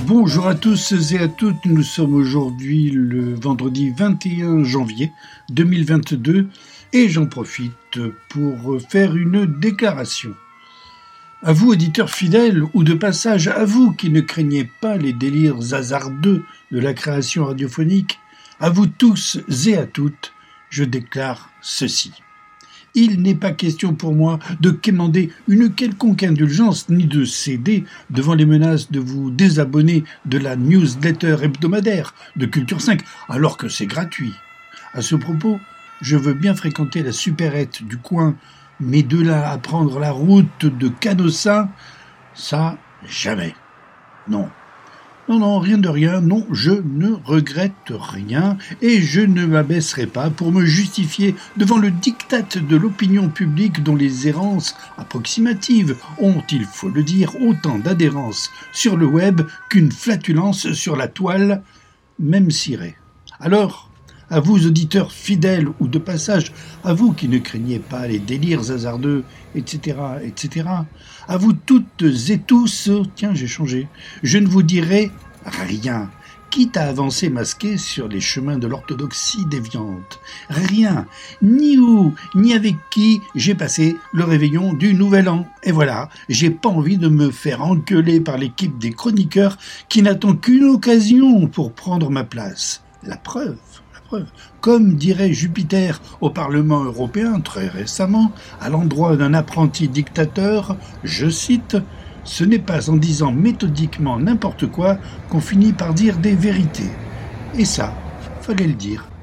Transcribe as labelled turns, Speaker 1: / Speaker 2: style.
Speaker 1: Bonjour à tous et à toutes, nous sommes aujourd'hui le vendredi 21 janvier 2022 et j'en profite pour faire une déclaration. À vous, auditeurs fidèles, ou de passage à vous qui ne craignez pas les délires hasardeux de la création radiophonique, à vous tous et à toutes, je déclare ceci. Il n'est pas question pour moi de quémander une quelconque indulgence ni de céder devant les menaces de vous désabonner de la newsletter hebdomadaire de Culture 5, alors que c'est gratuit. À ce propos, je veux bien fréquenter la supérette du coin, mais de là à prendre la route de Canossa, ça, jamais. Non, rien de rien, non, je ne regrette rien et je ne m'abaisserai pas pour me justifier devant le diktat de l'opinion publique dont les errances approximatives ont, il faut le dire, autant d'adhérence sur le web qu'une flatulence sur la toile, même cirée. Alors, à vous auditeurs fidèles ou de passage, à vous qui ne craignez pas les délires hasardeux, etc., à vous toutes et tous, tiens j'ai changé, je ne vous dirai rien, quitte à avancer masqué sur les chemins de l'orthodoxie déviante. Rien, ni où, ni avec qui j'ai passé le réveillon du Nouvel An. Et voilà, j'ai pas envie de me faire engueuler par l'équipe des chroniqueurs qui n'attend qu'une occasion pour prendre ma place. La preuve, comme dirait Jupiter au Parlement européen très récemment, à l'endroit d'un apprenti dictateur, je cite, « Ce n'est pas en disant méthodiquement n'importe quoi qu'on finit par dire des vérités. » Et ça, fallait le dire.